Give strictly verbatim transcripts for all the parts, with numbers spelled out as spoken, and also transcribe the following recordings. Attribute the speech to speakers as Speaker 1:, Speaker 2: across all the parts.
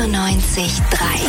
Speaker 1: vierundneunzig Komma drei.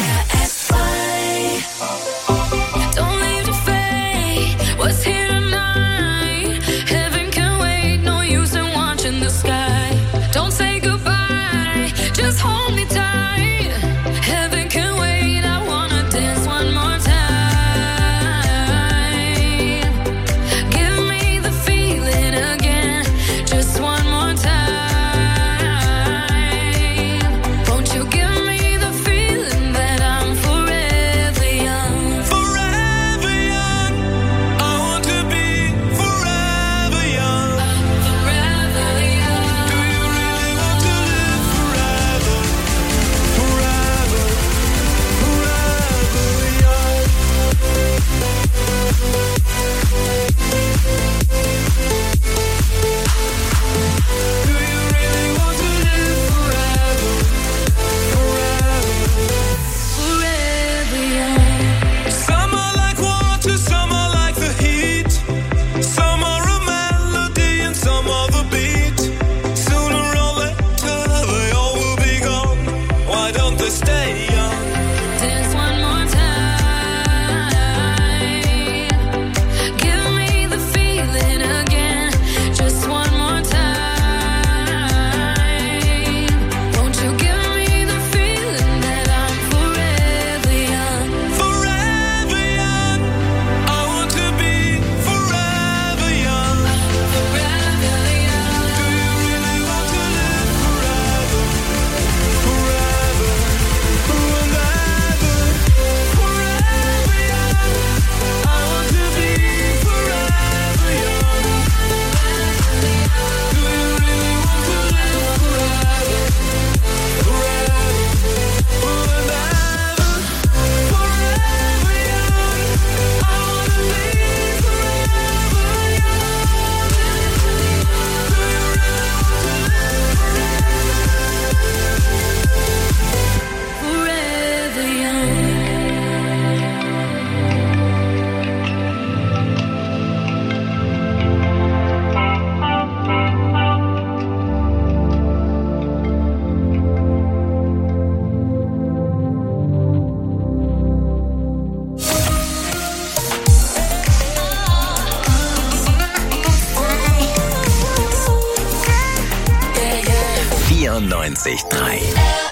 Speaker 2: vierundneunzig Komma drei.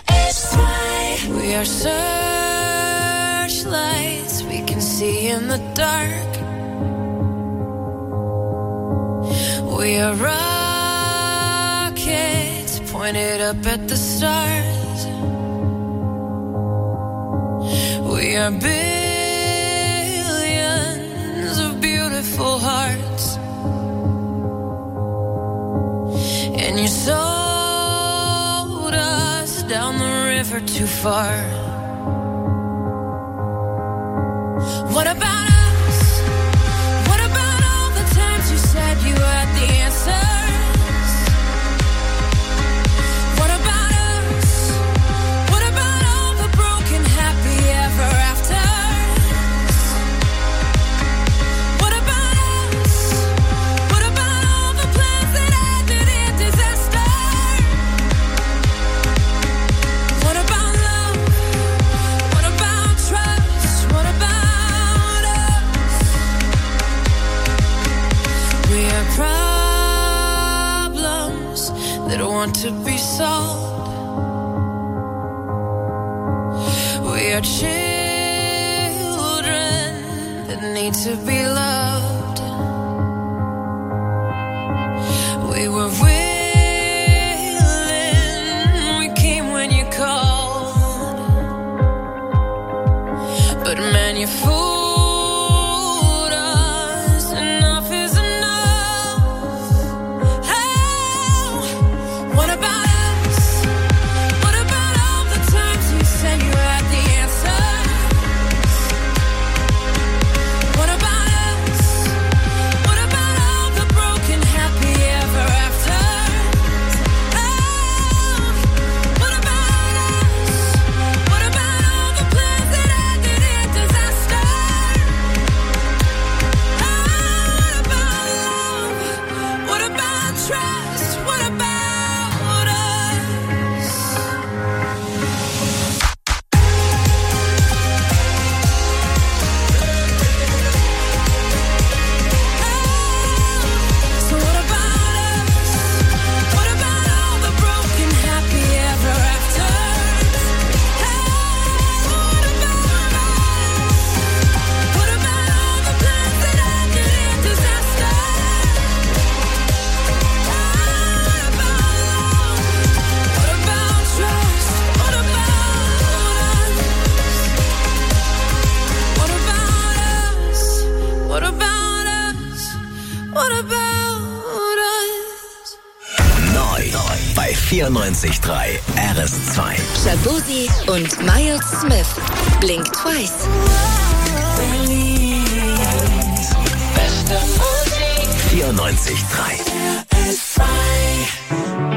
Speaker 3: We are searchlights we can see in the dark. We are rockets pointed up at the stars. We are billions of beautiful hearts. And you sold us down the river too far. What about us? What about all the times you said you had the answers? What about us? What about all the broken happy ever afters? What about us? What about all the plans that ended in disaster? What about love? What about trust? What about us? We are problems that want to be solved. We are children that need to be loved. We were willing, we came when you called. But man, you fooled us. Enough is enough. Oh, what about us? What about all the times you said you had the answers? What about us?
Speaker 2: vierundneunzig Komma drei R S zwei.
Speaker 1: Shaboozey und Miles Smith. Blink Twice.
Speaker 2: Beste Musik. vierundneunzig Komma drei R S zwei.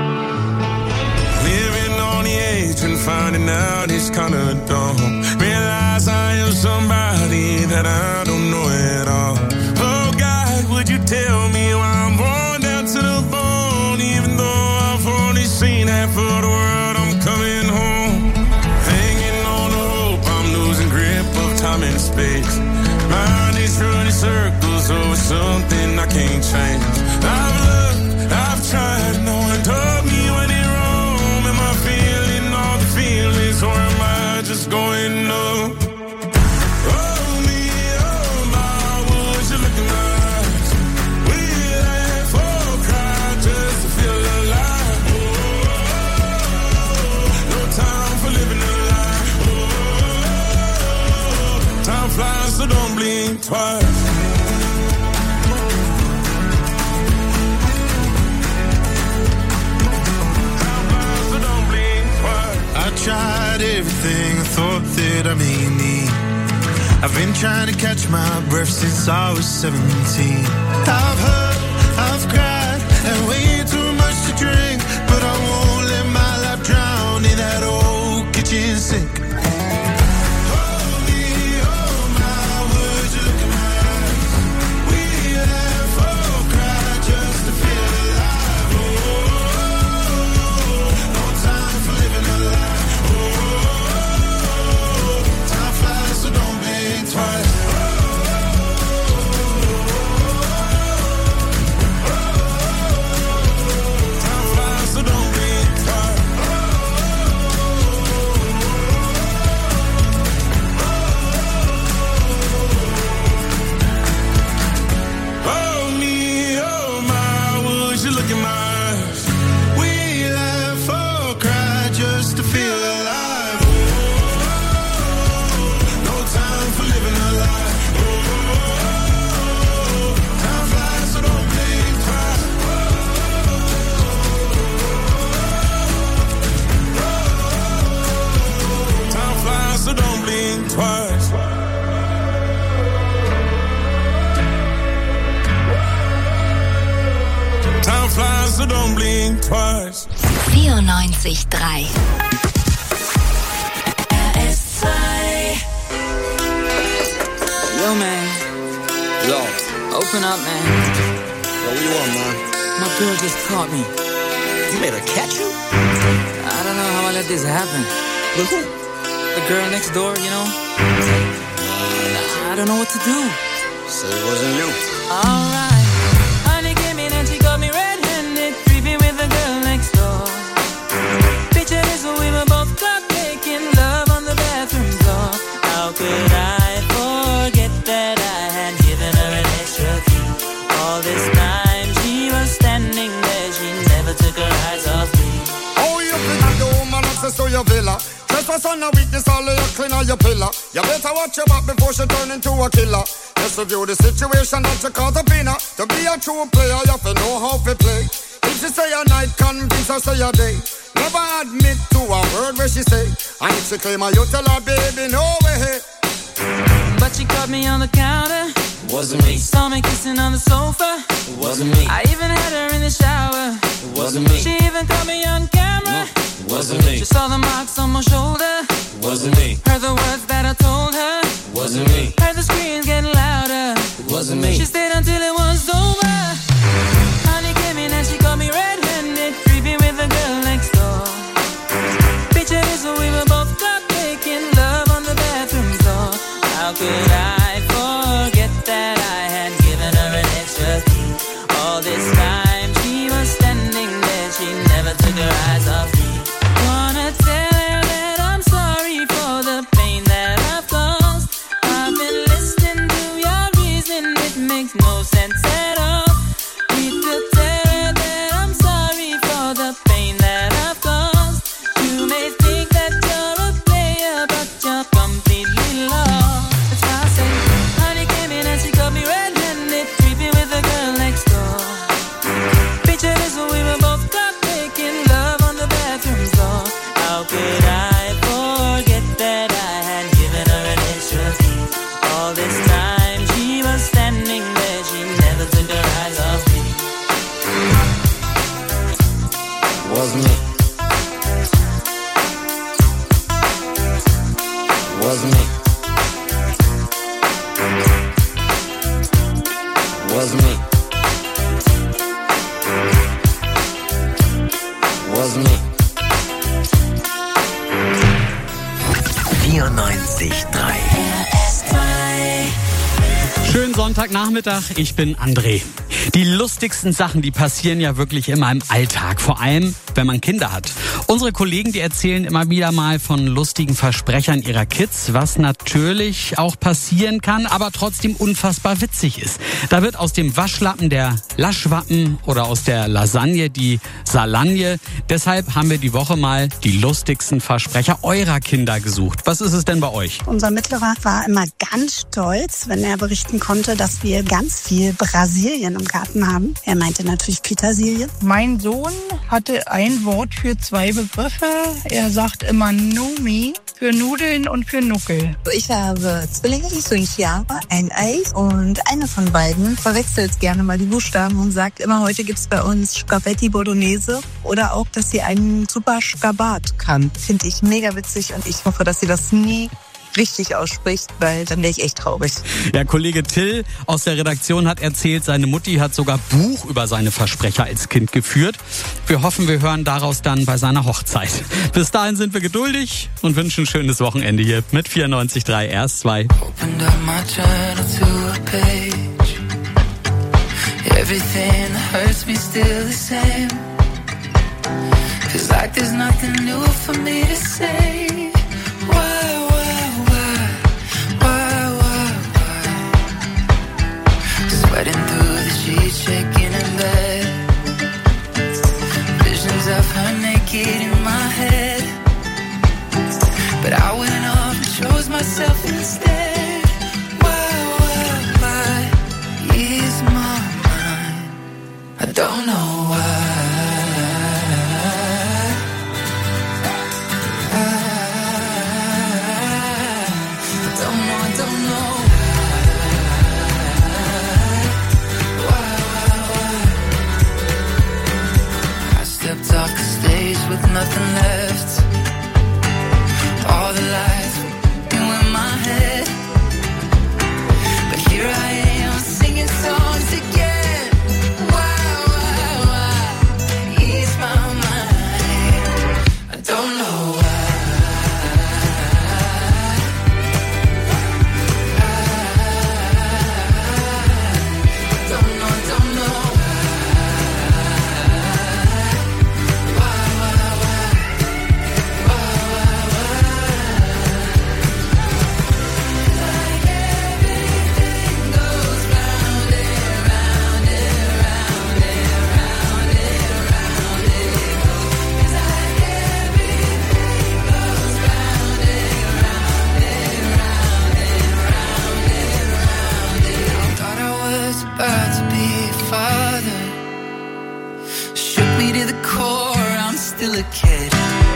Speaker 4: Living on the edge and finding out it's kinda dumb. Realize I am somebody that I don't know at all. Oh God, would you tell me why I'm born down to the bone? Even though I've only seen half of the world, I'm coming home. Hanging on the hope, I'm losing grip of time and space. Mind is running circles over something I can't change. I've looked, I've tried, no one told me when it wrong. Am I feeling all the feelings, or am I just going up? Oh me, oh my, would you look in my eyes? We laugh or cry just to feel alive. Oh, no time for living a lie. Oh, time flies, so don't blink twice.
Speaker 5: I tried everything I thought that I may need. I've been trying to catch my breath since I was seventeen. I've hurt, I've cried, and way too much to drink, but I won't let my life drown in that old kitchen sink.
Speaker 1: vierundneunzig Komma drei
Speaker 3: R S zwei.
Speaker 6: Yo, man.
Speaker 7: Yo.
Speaker 6: Open up, man.
Speaker 7: Yo, what you want, man?
Speaker 6: My girl just caught me.
Speaker 7: You made her catch you?
Speaker 6: I don't know how I let this happen.
Speaker 7: But who?
Speaker 6: The girl next door, you know?
Speaker 7: Nah,
Speaker 6: I don't know what to do.
Speaker 7: so it wasn't you.
Speaker 6: Alright. Honey came in and she got me red-handed, creepy with the girl next door. Picture this when we were both caught making love on the bathroom floor. How could I forget that I had given her an extra key? All this time she was standing there, she never took her eyes off me.
Speaker 8: Oh, you think the woman access to your villa? Trespass on a weakness, all of your clean on your pillar. You better watch your back before she turn into a killer. Just review the situation that you caught up in her. To be a true player, you have to know how to play. If she say a night, convince her say a day. Never admit to a word where she say. And if she claim her, you tell her, baby, no way.
Speaker 6: But she caught me on the counter.
Speaker 7: Wasn't me.
Speaker 6: Saw me kissing on the sofa.
Speaker 7: It wasn't me.
Speaker 6: I even had her in the shower.
Speaker 7: It wasn't me.
Speaker 6: She even caught me on camera.
Speaker 7: It wasn't me.
Speaker 6: She saw the marks on my shoulder.
Speaker 7: It wasn't me.
Speaker 6: Heard the words that I told her.
Speaker 7: It wasn't me.
Speaker 6: Heard the screams getting louder.
Speaker 7: It wasn't me.
Speaker 6: She stayed until it was over. Honey came in and she got me red-handed, creepy with the girl next door. Picture this when we were both caught making love on the bathroom floor. How could I forget that I had given her an extra key? All this time she was standing there, she never took her eyes off me. Wanna tell her that I'm sorry for the pain that I've caused. I've been listening to your reason, it makes no sense at all. Need to tell her that I'm sorry.
Speaker 2: vierundneunzig Komma drei.
Speaker 9: Schönen Sonntagnachmittag, ich bin André. Die lustigsten Sachen, die passieren ja wirklich immer im Alltag, vor allem wenn man Kinder hat. Unsere Kollegen, die erzählen immer wieder mal von lustigen Versprechern ihrer Kids, was natürlich auch passieren kann, aber trotzdem unfassbar witzig ist. Da wird aus dem Waschlappen der Laschwappen oder aus der Lasagne die Salagne. Deshalb haben wir die Woche mal die lustigsten Versprecher eurer Kinder gesucht. Was ist es denn bei euch?
Speaker 10: Unser Mittlerer war immer ganz stolz, wenn er berichten konnte, dass wir ganz viel Brasilien im Garten haben. Er meinte natürlich Petersilie.
Speaker 11: Mein Sohn hatte ein Wort für zwei Begriffe. Er sagt immer Numi für Nudeln und für Nuckel.
Speaker 12: Ich habe Zwillinge, und Chiara, ein Eis und eine von beiden verwechselt gerne mal die Buchstaben und sagt immer, heute gibt's bei uns Spaghetti Bolognese oder auch, dass sie einen super Spagat kann. Finde ich mega witzig und ich hoffe, dass sie das nie richtig ausspricht, weil dann wäre ich echt traurig.
Speaker 9: Ja, Kollege Till aus der Redaktion hat erzählt, seine Mutti hat sogar Buch über seine Versprecher als Kind geführt. Wir hoffen, wir hören daraus dann bei seiner Hochzeit. Bis dahin sind wir geduldig und wünschen ein schönes Wochenende hier mit vierundneunzig Komma drei R S zwei.
Speaker 6: Everything hurts me still the same. Feels like there's nothing new for me to say. Why, why, why, why, why, why? Sweating through the sheets, shaking in bed. Visions of her naked in my head. But I went off and chose myself instead. Why, why, why is my mind? I don't know why. Off the stage with nothing left. All the lights were in my head. But here I am singing songs again. Why, why, why? Ease my mind. I don't know why. I don't know, I don't know. About to be a father. Shook me to the core, I'm still a kid.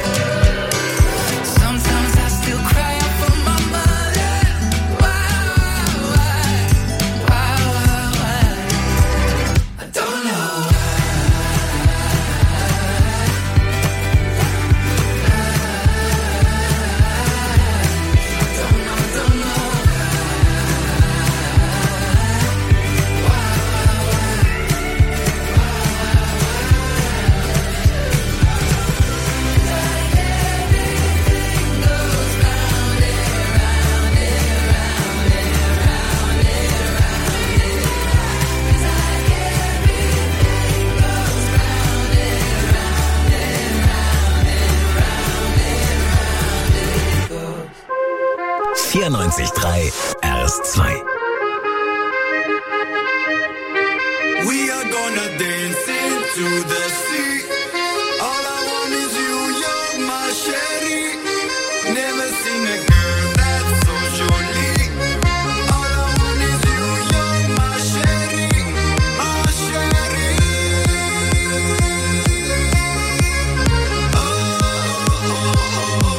Speaker 6: Sometimes I still cry out for my mother. Why, why, why, why, why? I don't know why. I don't know, I don't know.
Speaker 2: vierundneunzig Komma drei R S zwei.
Speaker 5: We are gonna dance into the sea. All I want is you, you're my sherry. Never seen a girl that's so surely. All I want is you, you're my sherry, my sherry. Oh, oh, oh, oh.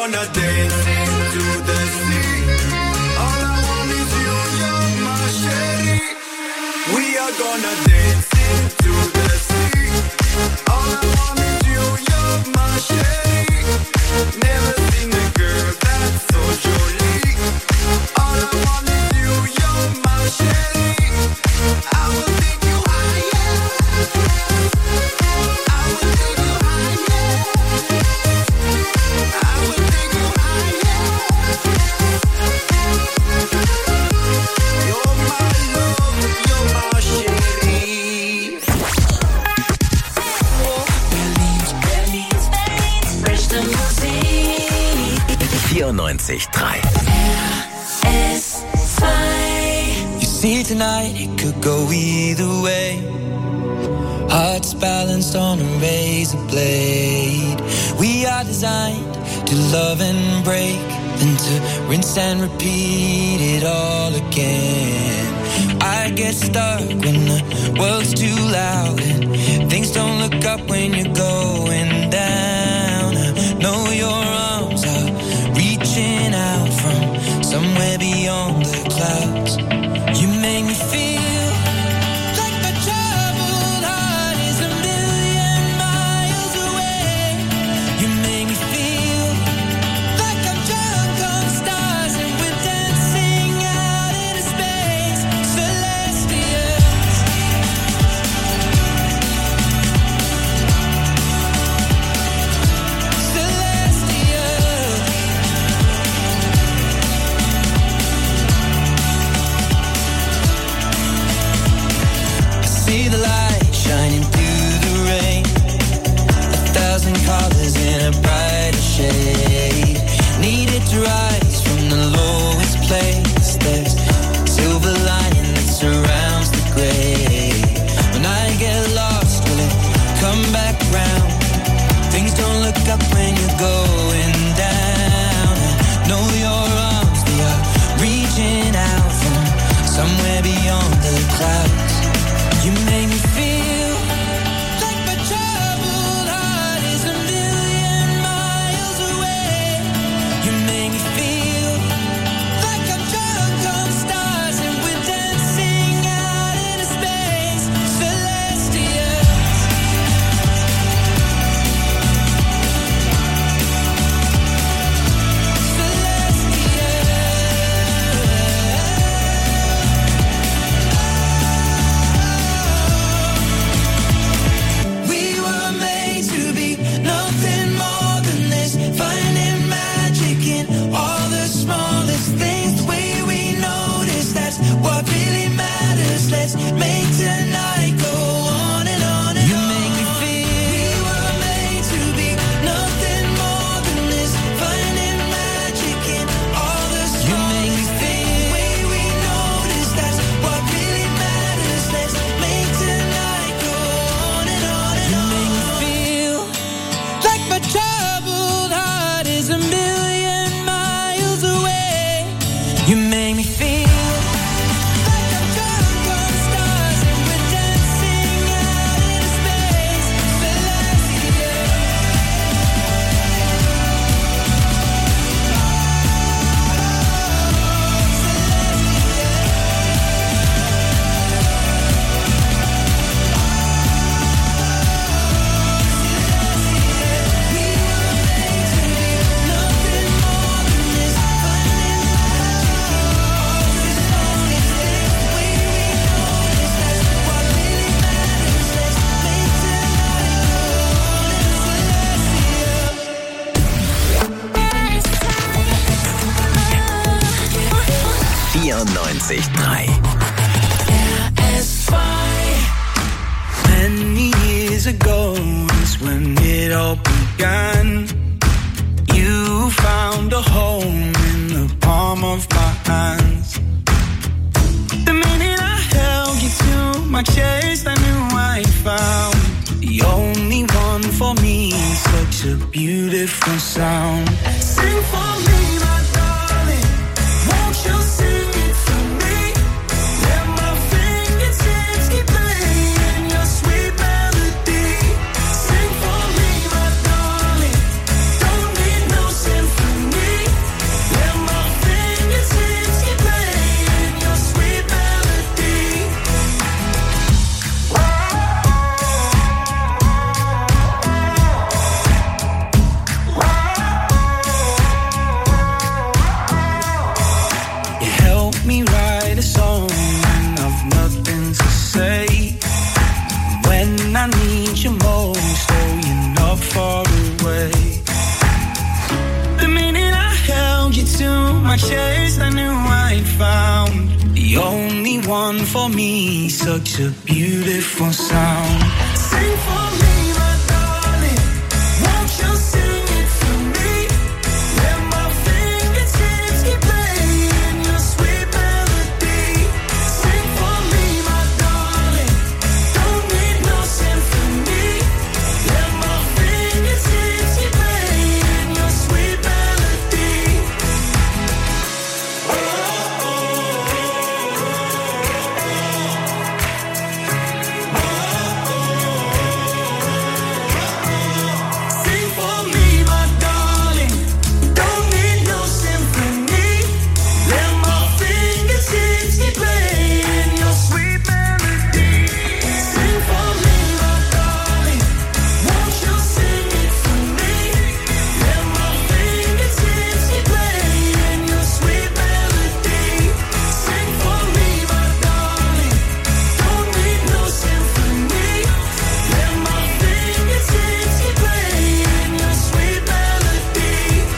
Speaker 5: gonna dance into the sea. All I want is you, you're my sherry. We are gonna dance into the sea. All I want is you, you're my sherry. Never seen a girl that's so jolie. All I want is you, you're my sherry. I will take you higher. I will take you higher. I will take you higher. You're my love, you're my sherry.
Speaker 3: Berlin, Berlin, beste Musik.
Speaker 2: vierundneunzig Komma drei.
Speaker 3: S zwei.
Speaker 6: You see tonight it could go either way. Hearts balanced on a razor blade. We are designed to love and break, then to rinse and repeat it all again. I get stuck when the world's too loud and things don't look up when you're going down. I know your arms are reaching out from somewhere beyond the clouds. You make me feel like my troubled heart is a million miles away. You make me feel like I'm drunk on stars and we're dancing out into space. Celestial. Celestial. See the light shining through the rain. A thousand colors in a brighter shade. Needed to rise from the lowest place. There's silver lining that surrounds the gray. When I get lost, will it come back round? Things don't look up when you're going down. I know your arms, they are reaching out from somewhere beyond the clouds. You make me feel like my troubled heart is a million miles away. You make me feel like I'm drunk on stars and we're dancing out into space. Celestial. We were made to be nothing more than this. Finding magic in all the smallest things. The way we notice, that's what really matters. Let's make tonight go on and on and on. You make me feel we were made to be nothing more than this. Finding magic in all the smallest You make me feel the way we notice, that's what really matters. Let's make tonight go on and on and on. You make me feel like my troubled heart is a million miles away. You make me feel like I'm drunk on stars and we're dancing out into space. Celestial. We were made to be nothing more than this. Finding magic in all the smallest things. The way we notice, that's what really matters. Let's make tonight go on and
Speaker 2: vierundneunzig Komma drei.
Speaker 3: S zwei.
Speaker 6: Many years ago is when it all began. You found a home in the palm of my hands. The minute I held you to my chest, I knew I found the only one for me. Such a beautiful sound. Sing for me, my darling. Won't you sing it for me? Let my fingertips keep playing your sweet melody. Sing for me, my darling. Don't need no symphony.
Speaker 13: such a beautiful sound. Sing for me, my darling, won't you sing it for me? Let my fingertips keep playing your sweet melody. Sing for me, my darling, don't need no symphony. Let my fingertips keep playing your sweet melody. Oh, oh, sing for me, my darling, don't need no symphony. Let my fingertips keep playing your sweet melody. Sing for me, my darling, won't you sing it for me? Let my fingertips keep playing your sweet melody. Sing for me, my darling, don't need no symphony. Let my fingertips keep playing your sweet melody.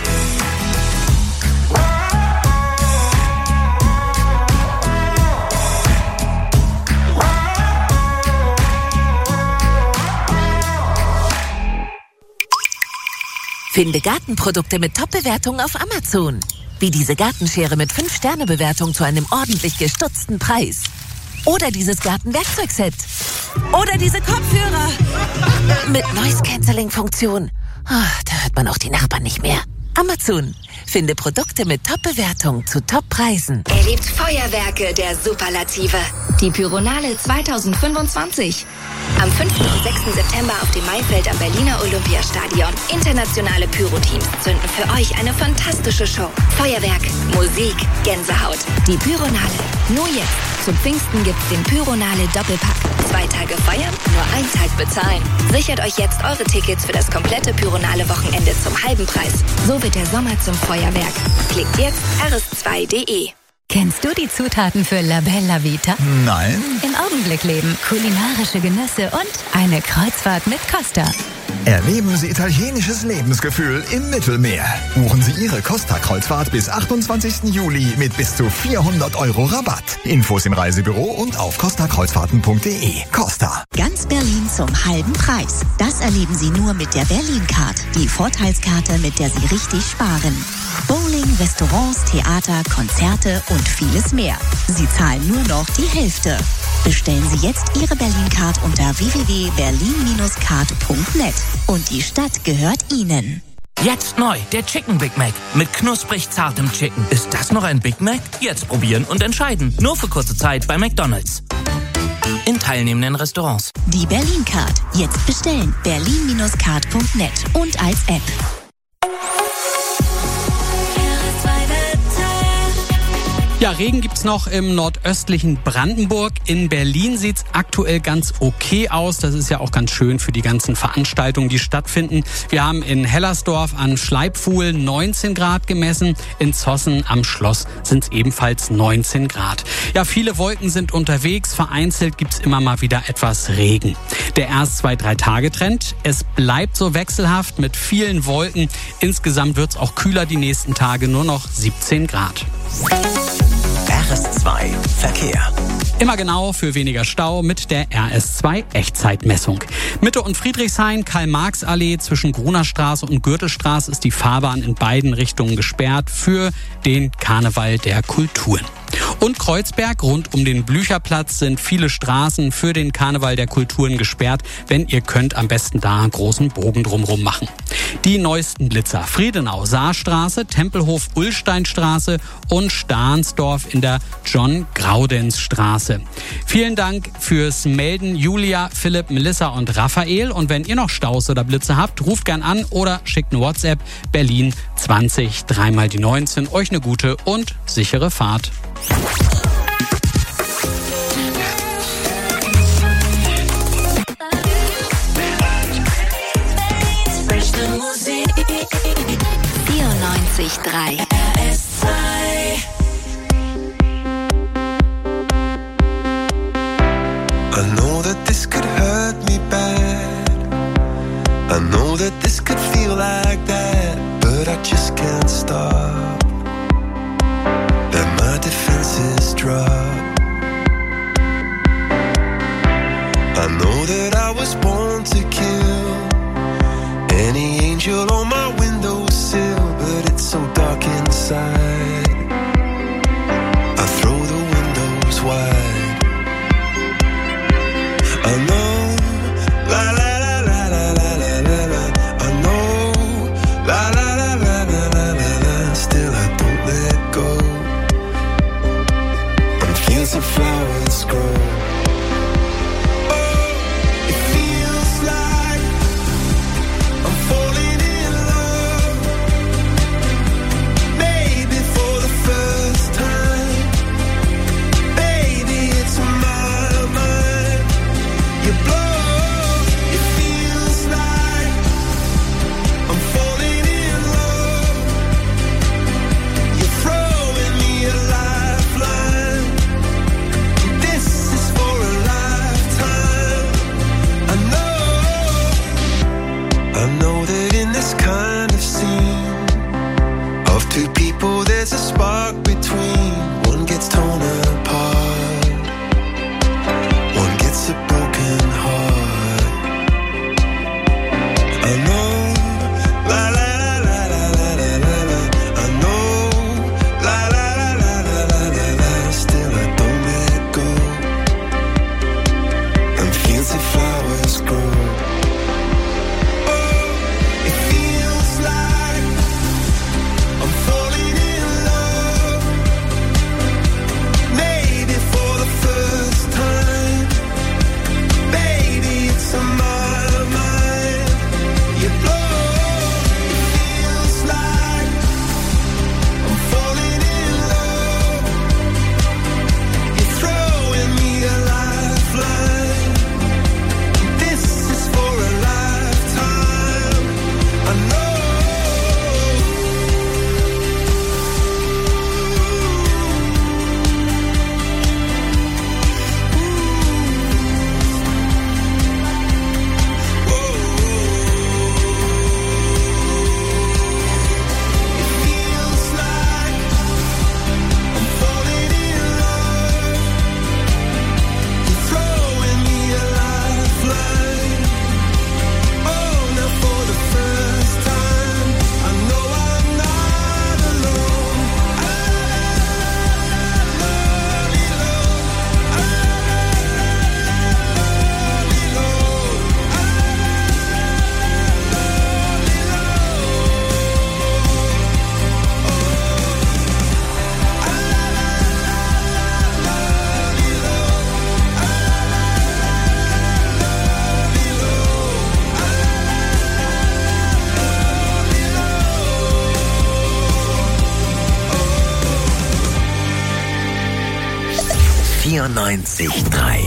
Speaker 14: Finde Gartenprodukte mit Top-Bewertungen auf Amazon. Wie diese Gartenschere mit fünf Sterne Bewertung zu einem ordentlich gestutzten Preis. Oder dieses Gartenwerkzeugset. Oder diese Kopfhörer. Mit Noise-Canceling-Funktion. Ah, da hört man auch die Nachbarn nicht mehr. Amazon. Finde Produkte mit Top-Bewertung zu Top-Preisen.
Speaker 1: Erlebt Feuerwerke der Superlative. Die Pyronale zwanzig fünfundzwanzig. Am fünften und sechsten September auf dem Maifeld am Berliner Olympiastadion. Internationale Pyro-Teams zünden für euch eine fantastische Show. Feuerwerk, Musik, Gänsehaut. Die Pyronale. Nur jetzt. Zum Pfingsten gibt's den Pyronale Doppelpack. Zwei Tage feiern, nur ein Tag bezahlen. Sichert euch jetzt eure Tickets für das komplette Pyronale Wochenende zum halben Preis. So wird der Sommer zum Feuerwerk. Klickt jetzt r s zwei punkt d e.
Speaker 15: Kennst du die Zutaten für La Bella Vita?
Speaker 16: Nein.
Speaker 15: Im Augenblick leben, kulinarische Genüsse und eine Kreuzfahrt mit Costa.
Speaker 16: Erleben Sie italienisches Lebensgefühl im Mittelmeer. Buchen Sie Ihre Costa-Kreuzfahrt bis achtundzwanzigsten Juli mit bis zu vierhundert Euro Rabatt. Infos im Reisebüro und auf costa kreuzfahrten punkt d e. Costa.
Speaker 17: Ganz Berlin zum halben Preis. Das erleben Sie nur mit der Berlin-Card. Die Vorteilskarte, mit der Sie richtig sparen. Bowling, Restaurants, Theater, Konzerte und vieles mehr. Sie zahlen nur noch die Hälfte. Bestellen Sie jetzt Ihre Berlin-Card unter w w w punkt berlin card punkt net. Und die Stadt gehört Ihnen.
Speaker 18: Jetzt neu, der Chicken Big Mac mit knusprig zartem Chicken. Ist das noch ein Big Mac? Jetzt probieren und entscheiden. Nur für kurze Zeit bei McDonald's. In teilnehmenden Restaurants.
Speaker 17: Die Berlin-Card. Jetzt bestellen. berlin card punkt net und als App.
Speaker 9: Ja, Regen gibt's noch im nordöstlichen Brandenburg. In Berlin sieht's aktuell ganz okay aus. Das ist ja auch ganz schön für die ganzen Veranstaltungen, die stattfinden. Wir haben in Hellersdorf am Schleipfuhl neunzehn Grad gemessen. In Zossen am Schloss sind's ebenfalls neunzehn Grad. Ja, viele Wolken sind unterwegs. Vereinzelt gibt's immer mal wieder etwas Regen. Der erst zwei, drei Tage Trend. Es bleibt so wechselhaft mit vielen Wolken. Insgesamt wird's auch kühler die nächsten Tage, nur noch siebzehn Grad.
Speaker 2: R S zwei Verkehr.
Speaker 9: Immer genau für weniger Stau mit der R S zwei Echtzeitmessung. Mitte und Friedrichshain, Karl-Marx-Allee zwischen Grunerstraße und Gürtelstraße ist die Fahrbahn in beiden Richtungen gesperrt für den Karneval der Kulturen. Und Kreuzberg rund um den Blücherplatz sind viele Straßen für den Karneval der Kulturen gesperrt. Wenn ihr könnt, am besten da einen großen Bogen drumherum machen. Die neuesten Blitzer: Friedenau, Saarstraße, Tempelhof, Ullsteinstraße und Stahnsdorf in der John-Graudenz-Straße. Vielen Dank fürs Melden, Julia, Philipp, Melissa und Raphael. Und wenn ihr noch Staus oder Blitze habt, ruft gern an oder schickt eine WhatsApp. Berlin zwanzig, dreimal die neunzehn. Euch eine gute und sichere Fahrt.
Speaker 1: vierundneunzig Komma drei R S zwei.
Speaker 19: I know that this could hurt me bad. I know that this could feel like that, but I just can't stop. Let my defenses drop. angel on my windowsill, but it's so dark inside. I throw the windows wide. I know, la la la la la la la la la. I know, la la la la la la la la. Still I don't let go. And fields of flowers grow. Two people, there's a spark between. One gets torn apart, one gets a broken heart. I know, la la la la la la la la. I know, la la la la la la la la. Still I don't let go. And fields of flowers grow.
Speaker 2: vierundneunzig Komma drei.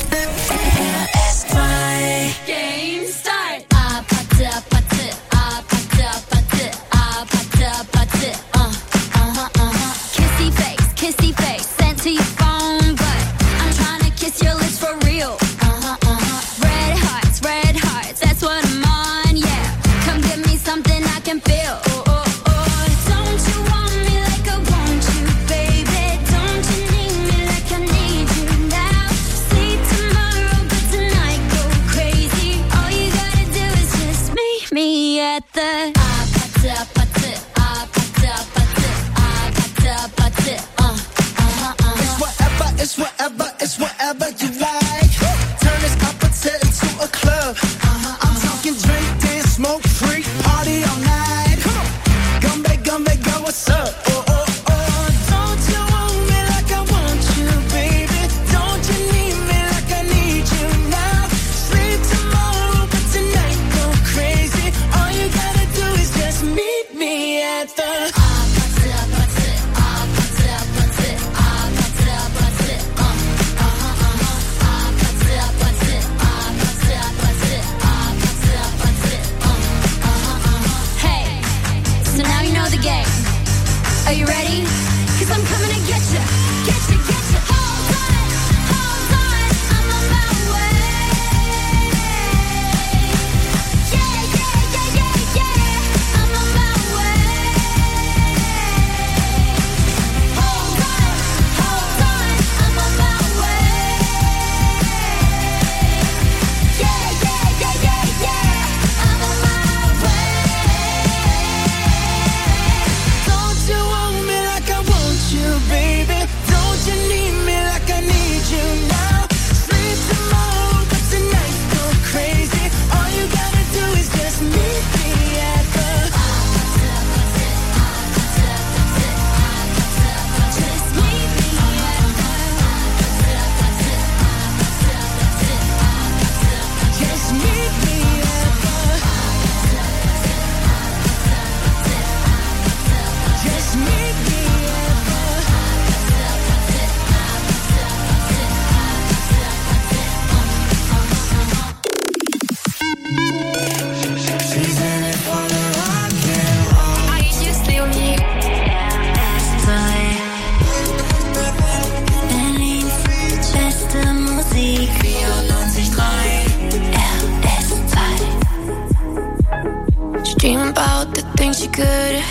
Speaker 3: Game start. Ah, patte, patte, ah, patte, patte, ah, patte, patte, uh, uh-huh, uh-huh. Kissy face, kissy face, sent to your phone, but I'm trying to kiss your lips for real. Uh-huh, uh-huh. Red hearts, red hearts, that's what I'm on, yeah. Come give me something I can feel. Oh, oh, oh. Don't you want me like I want you, baby? Don't you need me like I need you now? Sleep tomorrow, but tonight go crazy. All you gotta do is just meet me at the ah, patte, patte, ah, patte, patte, ah, patte, patte, uh, uh-huh, uh-huh.
Speaker 13: It's whatever, it's whatever, it's whatever you like. Turn this opposite into a club. Uh-huh, I'm talking drink, dance, smoke, free, party all night. Come on, gumbe, gumbe, go, what's up? Oh, oh, oh. Don't you want me like I want you, baby? Don't you need me like I need you now? Sleep tomorrow, but tonight go crazy. All you gotta do is just meet me at the ah, patte, patte, ah, patte, patte, ah, patte, patte, uh, uh-huh, uh-huh. Ah, patte, patte, ah, patte, patte, ah, patte, patte, uh, uh-huh, uh-huh.
Speaker 3: Hey, so now you know the game. Are you ready? Cause I'm coming to get ya, get ya, get ya. Hold on, hold on, I'm on my way. Yeah, yeah, yeah, yeah, yeah, I'm on my way. Hold on, hold on, I'm on my way. Yeah, yeah, yeah, yeah, yeah, I'm on my way.
Speaker 20: she could have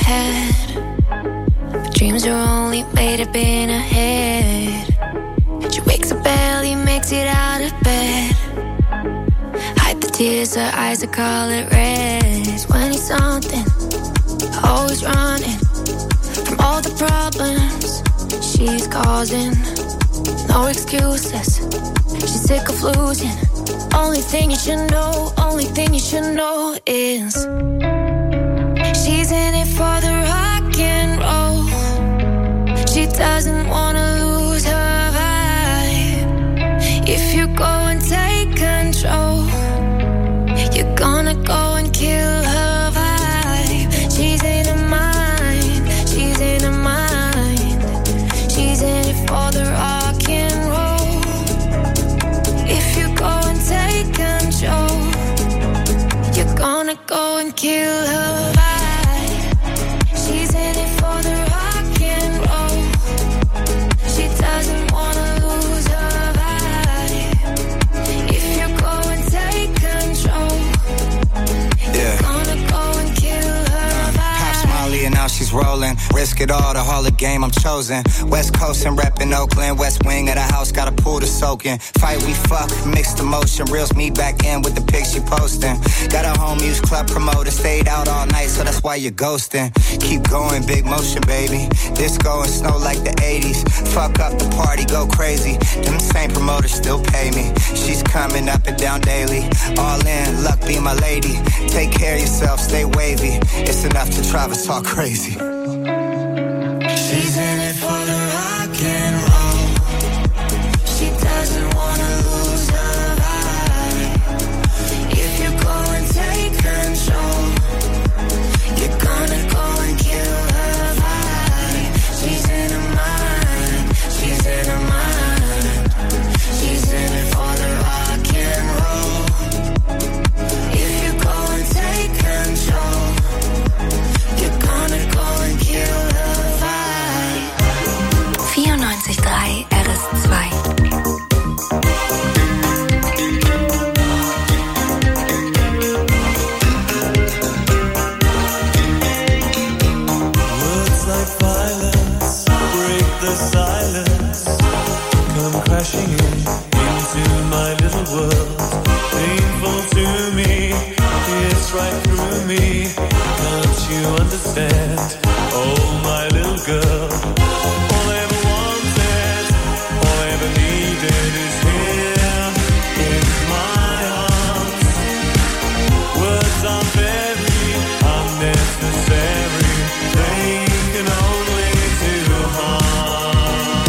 Speaker 20: had. But dreams are only made up in her head. She wakes up early, makes it out of bed. Hide the tears, her eyes are color red. twenty something, always running from all the problems she's causing. No excuses, she's sick of losing. Only thing you should know, only thing you should know is she's in it for the rock and roll. She doesn't wanna lose her vibe. If you go and take control, you're gonna go and kill her vibe. She's in her mind, she's in her mind. She's in it for the rock and roll. If you go and take control, you're gonna go and kill her vibe. She's in it for the rock and roll. She doesn't wanna lose her vibe. If you go and take control,
Speaker 21: yeah.
Speaker 20: you're gonna go and kill her vibe.
Speaker 21: Pops Molly and now she's rolling. Risk it all, the Hall of Game, I'm chosen. West Coast and reppin' Oakland. West wing of the house, got a pool to soak in. Fight, we fuck, mixed emotion. Reels me back in with the pics she posting. Got a home use club promoter. Stayed out all night, so that's why you're ghosting. Keep going, big motion, baby. Disco and snow like the eighties. Fuck up the party, go crazy. Them same promoters still pay me. She's coming up and down daily. All in, luck be my lady. Take care of yourself, stay wavy. It's enough to Travis talk crazy.
Speaker 20: She's in it for the rock and roll. She doesn't wanna lose her vibe. If you go and take control, you're gonna go and kill her vibe. She's in her mind, she's in her mind. She's in it for the rock and roll. If you go and take control, you're gonna go and kill her vibe. vierundneunzig Komma drei R S zwei.
Speaker 13: Words like violence break the silence. Come crashing in into my little world. Painful to me, it's right through me. Can't you understand? Oh, my little girl. All I ever wanted, all I ever needed is here in my arms. Words are very unnecessary. They can only do harm.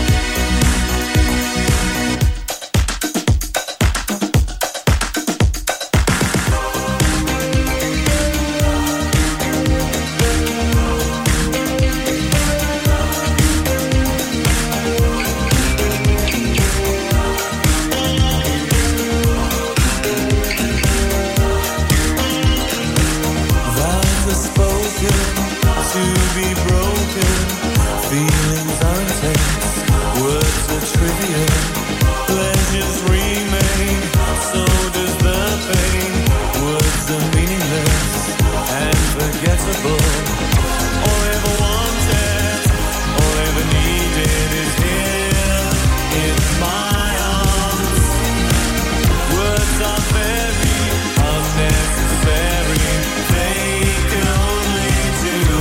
Speaker 13: Vows are spoken to be broken. Feelings are intense, words are trivial. Pleasures remain, so does the pain. Words are meaningless and forgettable. All I ever wanted, all I ever needed is here in my arms. Words are very unnecessary. They can only do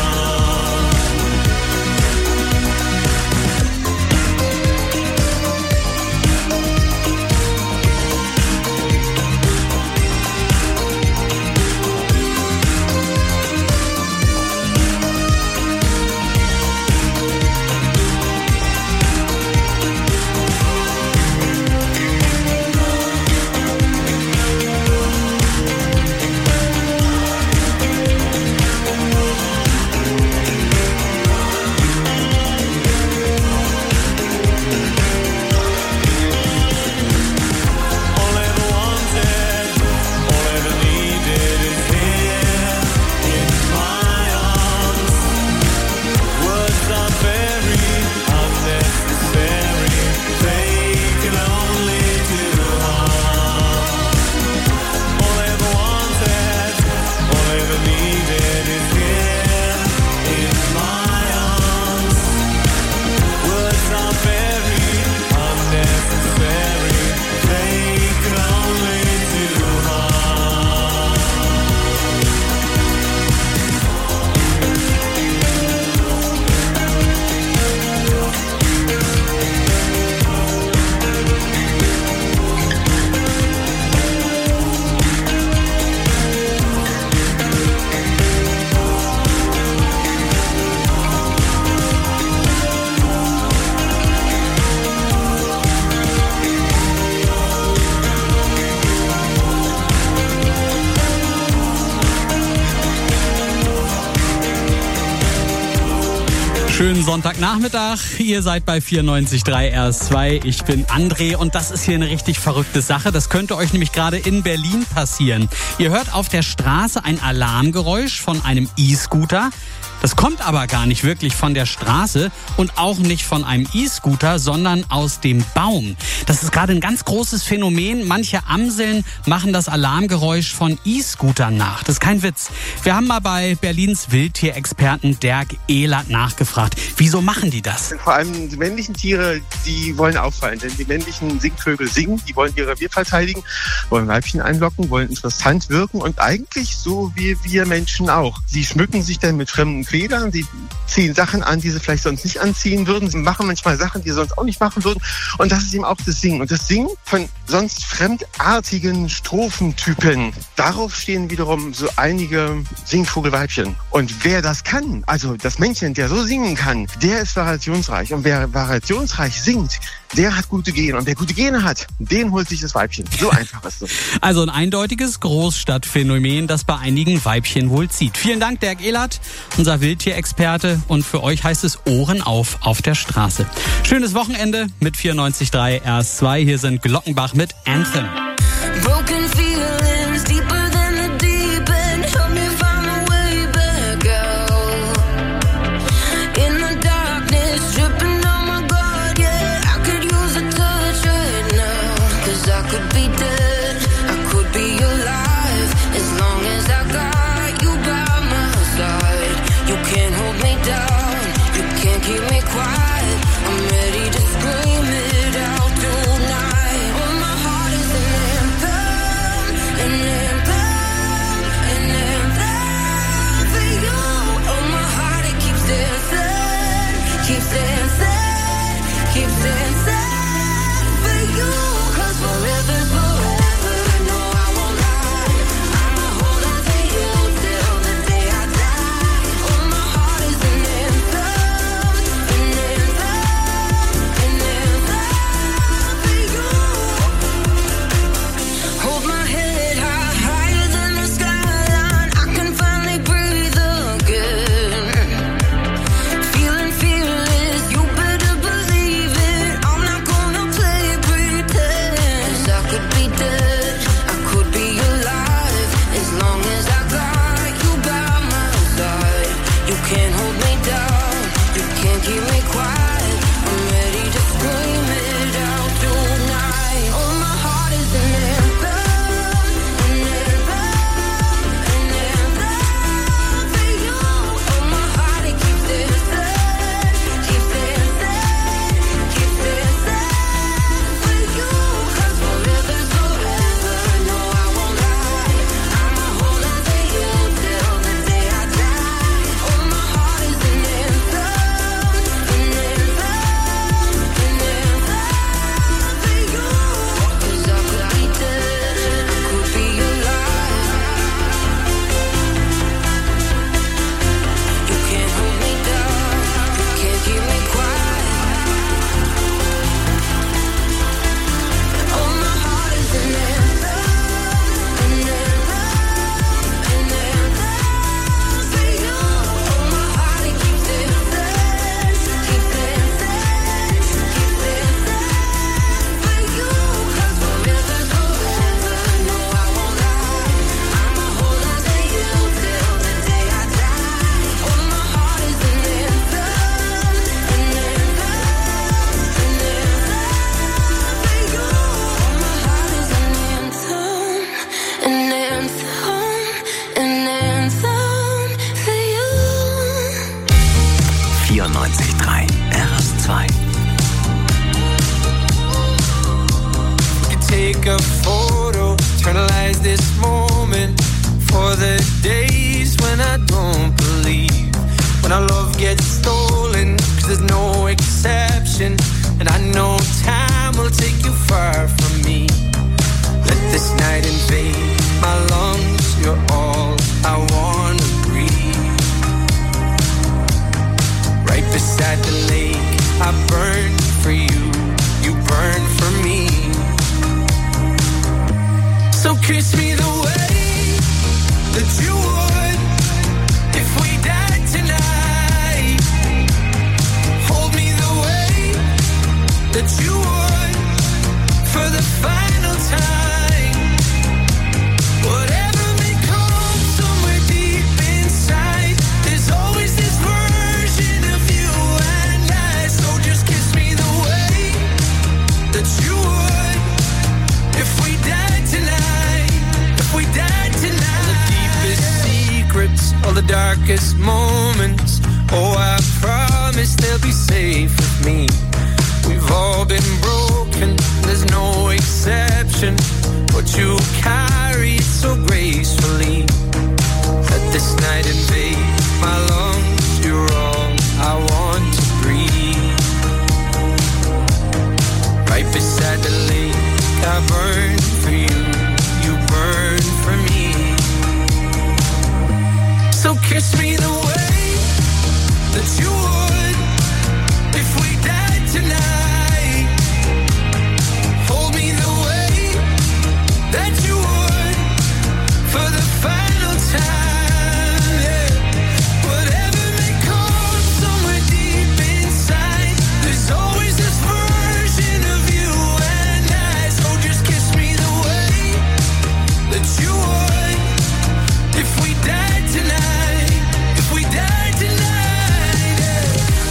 Speaker 13: harm.
Speaker 9: Schönen Sonntagnachmittag. Ihr seid bei vierundneunzig Komma drei R S zwei. Ich bin André und das ist hier eine richtig verrückte Sache. Das könnte euch nämlich gerade in Berlin passieren. Ihr hört auf der Straße ein Alarmgeräusch von einem E-Scooter. Das kommt aber gar nicht wirklich von der Straße und auch nicht von einem E-Scooter, sondern aus dem Baum. Das ist gerade ein ganz großes Phänomen. Manche Amseln machen das Alarmgeräusch von E-Scootern nach. Das ist kein Witz. Wir haben mal bei Berlins Wildtierexperten Dirk Ehlert nachgefragt. Wieso machen die das?
Speaker 4: Vor allem die männlichen Tiere, die wollen auffallen. Denn die männlichen Singvögel singen, die wollen ihr Revier verteidigen, wollen Weibchen einlocken, wollen interessant wirken und eigentlich so wie wir Menschen auch. Sie schmücken sich dann mit fremden Federn, sie ziehen Sachen an, die sie vielleicht sonst nicht anziehen würden. Sie machen manchmal Sachen, die sie sonst auch nicht machen würden. Und das ist eben auch das Singen. Und das Singen von sonst fremdartigen Strophentypen. Darauf stehen wiederum so einige Singvogelweibchen. Und wer das kann, also das Männchen, der so singen kann, der ist variationsreich. Und wer variationsreich singt, der hat gute Gene. Und wer gute Gene hat, den holt sich das Weibchen. So einfach ist das.
Speaker 9: Also ein eindeutiges Großstadtphänomen, das bei einigen Weibchen wohl zieht. Vielen Dank, Dirk Ehlert, unser Wildtierexperte. Und für euch heißt es Ohren auf auf der Straße. Schönes Wochenende mit vierundneunzig Komma drei R S zwei. Hier sind Glockenbach mit Anthem.
Speaker 13: Broken feelings deeper than the deep end. Help me find my way back out. In the darkness, dripping on my guard, yeah. I could use a touch right now. Cause I could be dead, I could be alive. As long as I got you by my side. You can't hold me down, you can't keep me quiet. I'm ready to scream it out tonight. Oh, my heart is an anthem, an anthem, an anthem for you. Oh, my heart, it keeps dancing, keeps dancing, keeps dancing for you. Cause forever's forever, no, I won't lie. I'ma hold on to you till the day I die. Oh, my heart is an anthem, an anthem, an anthem for you. Hold my head high, higher than the skyline. I can finally breathe again. Feeling fearless, you better believe it. I'm not gonna play pretend. 'Cause I could be dead, I could be alive. As long as I got you by my side. You can't hold me down, you can't keep me quiet. I'm ready to scream it out tonight. Oh, my heart is an anthem, an anthem, an anthem for you. Oh, my heart, it keeps dancing, keeps dancing, keeps dancing for you. 'Cause forever's forever, no, I won't lie. I'ma hold on to you till the day I die. Oh, my heart is an anthem, an anthem, an anthem for you. 'Cause I could be dead, I could be alive. You can't hold me down, you can't keep me quiet. Oh, my heart is an anthem, an anthem, an anthem for you. Oh, my heart, it keeps dancing, keeps dancing, keeps dancing for you. 'Cause forever's forever, no, I won't lie. I'ma hold on to you till the day I die. Oh, my heart is an anthem, an anthem, an anthem for you. Oh, my heart is an anthem, an anthem, an anthem for you.
Speaker 2: vierundneunzig Komma drei R S zwei.
Speaker 22: Could take a photo, eternalize this moment for the days when I don't believe, when our love gets stolen, 'cause there's no exception, and I know time will take you far from me. Let this night invade my lungs, you're all I wanna breathe. Right beside the lake, I burn for you, you burn for me. So kiss me the way that you would if we died tonight. moments. Oh, I promise they'll be safe with me. We've all been broken, there's no exception. But you carry it so gracefully. Let this night invade my lungs. You're all I want to breathe. Right beside the lake, I burn for you. You burn for me. So kiss me the way that you would if we died tonight. Hold me the way that you would for the final time. Yeah. Whatever may come somewhere deep inside, there's always this version of you and I. So just kiss me the way that you would if we died tonight. If we died tonight. Yeah.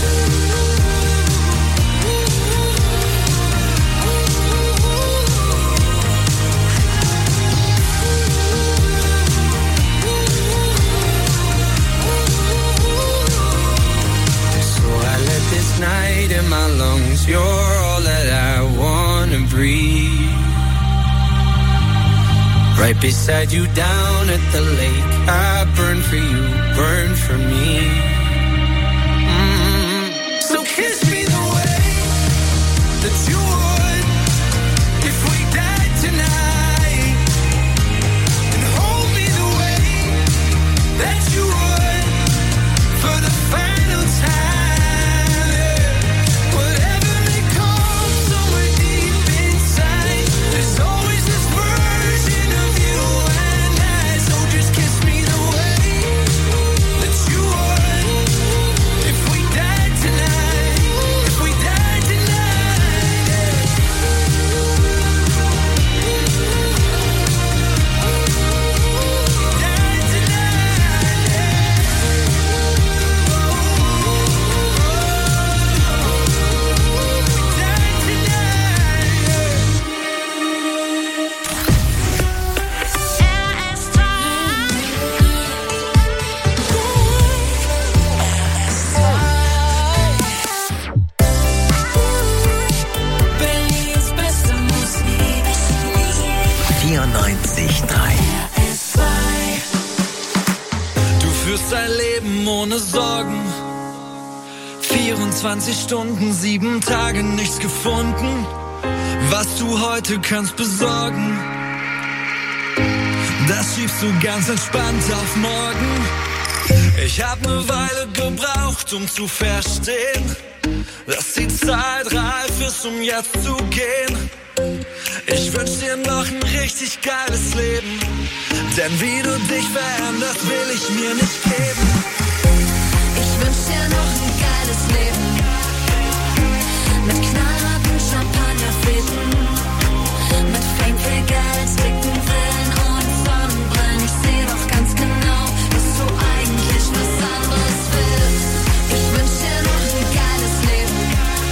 Speaker 22: So I let this night in my lungs. You're all that I wanna breathe. Right beside you down at the lake, I burn for you, burn for me. Mm. So kiss me the way that you would if we died tonight. And hold me the way that you would for the final time. Yeah. Whatever may come somewhere deep inside, there's always this version of you and I. So just kiss me the way that you would if we died tonight. If we died tonight. Yeah. Died tonight. Berlins beste Musik.
Speaker 2: vierundneunzig Komma drei.
Speaker 7: Du führst ein Leben ohne Sorgen. vierundzwanzig Stunden, sieben Tage, nichts gefunden, was du heute kannst besorgen. Das schiebst du ganz entspannt auf morgen. Ich hab ne Weile gebraucht, um zu verstehen, dass die Zeit reif ist, um jetzt zu gehen. Ich wünsch dir noch ein richtig geiles Leben, denn wie du dich veränderst, will ich mir nicht geben.
Speaker 3: Ich wünsch dir noch ein geiles Leben mit knallharten Champagnerfäden, mit Fame, viel Geld, dicken Villen und Sonnenbrillen. Ich seh doch ganz genau, dass du eigentlich was anderes willst. Ich wünsch dir noch ein geiles Leben.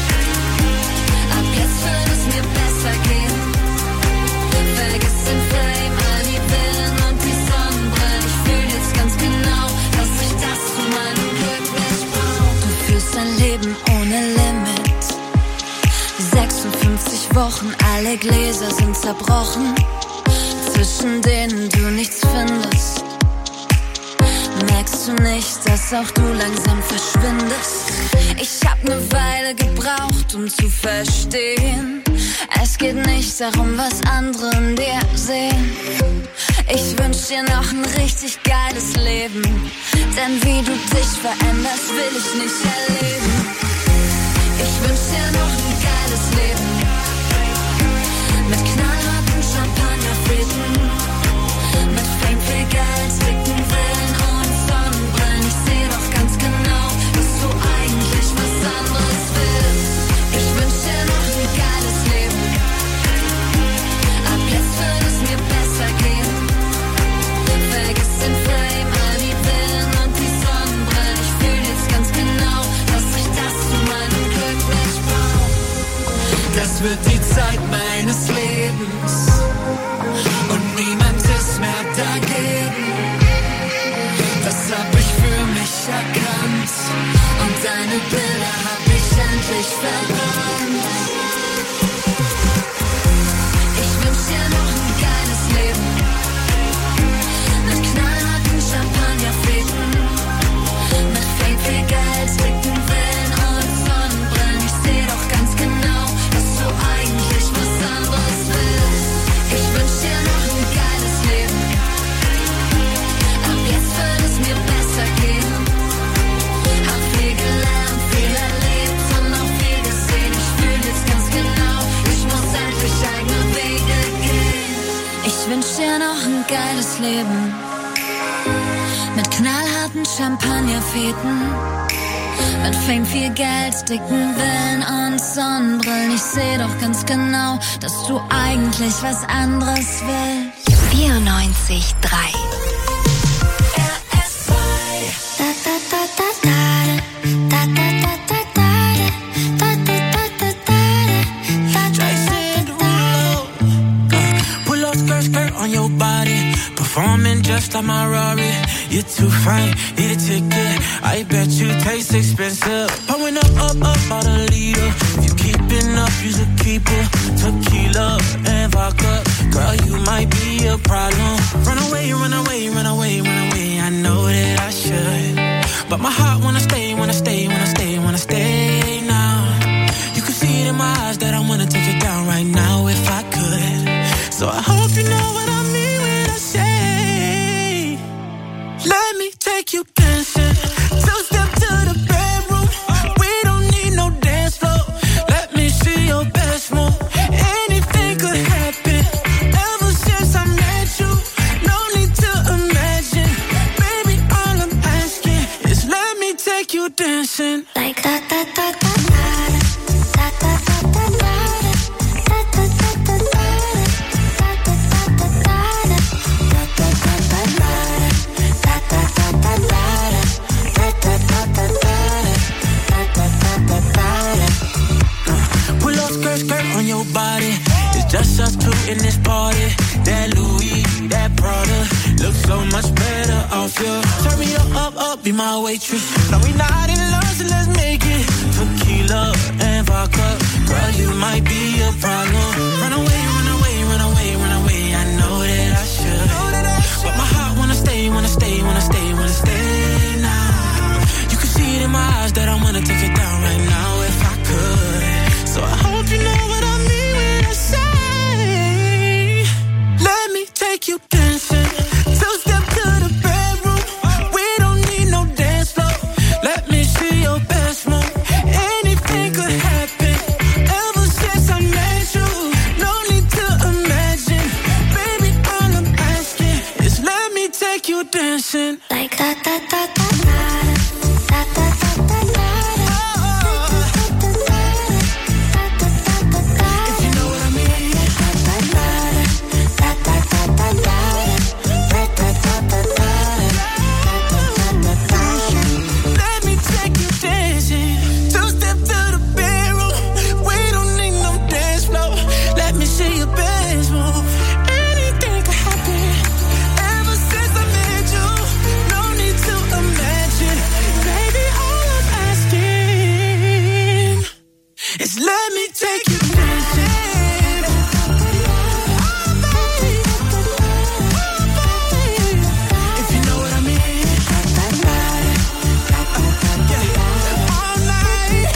Speaker 3: Ab jetzt wird es mir besser gehen. Vergiss den Fame, all die Villen und die Sonnenbrillen. Ich fühl jetzt ganz genau, dass ich das zu meinem Glück nicht brauch. Du führst ein Leben ohne Limit. sechsundfünfzig Wochen, alle Gläser sind zerbrochen, zwischen denen du nichts findest. Merkst du nicht, dass auch du langsam verschwindest? Ich hab ne Weile gebraucht, um zu verstehen, es geht nicht darum, was andere in dir sehen. Ich wünsch dir noch ein richtig geiles Leben, denn wie du dich veränderst, will ich nicht erleben. Ich wünsch dir noch ein geiles Leben mit knallharten Champagnerfäden, mit Fame, viel Geld, dicken Villen und Sonnenbrillen. Ich seh doch ganz genau, dass du eigentlich was anderes willst. Ich wünsch dir noch ein geiles Leben. Ab jetzt wird es mir besser gehen. Vergiss den Fame, all die Villen und die Sonnenbrillen. Ich fühl jetzt ganz genau, dass ich das zu meinem Glück nicht brauch.
Speaker 7: Das wird die Zeit meines Lebens und niemand ist mehr dagegen. Das hab ich für mich erkannt.
Speaker 3: Deine Bilder hab ich endlich verbannt. Ich wünsch dir noch ein geiles Leben mit knallharten Champagnerfäden, mit Fame, viel Geld, dicken Villen und Sonnenbrillen. Ich seh doch ganz genau, dass du eigentlich was anderes willst. Ich wünsch dir noch ein geiles Leben. Ab jetzt wird es mir besser gehen. Hab viel gelernt, viel erlebt und auch viel gesehen. Ich fühl jetzt ganz genau, ich muss endlich eigene Wege gehen. Ich wünsch dir noch ein geiles Leben mit knallharten Champagnerfäden, mit Fame, viel Geld, dicken Villen und Sonnenbrillen. Ich seh doch ganz genau, dass du eigentlich was anderes willst.
Speaker 1: vierundneunzig Komma drei.
Speaker 6: Pull up skirt, skirt on your body. Performing just like my Rari. You're too fine, need a ticket. I bet you taste expensive. Pouring up, up, up, out a leader. If you keeping up, you should keep it. Tequila and vodka. Girl, you might be a problem. Run away, run away, run away, run away. I know that I should, but my heart wanna stay, wanna stay, wanna stay, wanna stay now. You can see it in my eyes that I wanna take it down right now if I could. So I hope you know what I mean when I say, let me take you dancing. Two step to the bedroom. We don't need no dance floor. Let me see your best move. Anything could happen. Ever since I met you, no need to imagine. Baby, all I'm asking is let me take you dancing.
Speaker 3: Like da da da da da da da da da da.
Speaker 6: Pull up skirt, skirt on your body. It's just us two in this party. That Louis, that Prada looks so much better off you. Turn me up, up, up, be my waitress. No, we not in love, so let's make it. Tequila and vodka. Girl, you might be a problem. Run away, run away, run away, run away. I know that I should, but my heart wanna stay, wanna stay, wanna stay, wanna stay now. You can see it in my eyes that I wanna take it down right now if I could. So I hope you know what I mean when I say, let me take you dancing. Two step to the bedroom. We don't need no dance floor. Let me see your best move. Anything could happen. Ever since I met you, no need to imagine. Baby, all I'm asking is let me take you dancing.
Speaker 3: Like da da da da da da da da da da.
Speaker 6: If you know what I mean. Let me take you dancing. Two step to the bedroom. We don't need no dance floor. Let me see your best move. Anything could happen. Ever since I met you, no need to imagine. Baby, all I'm asking is let me take you dancing. If you know what I mean. All night.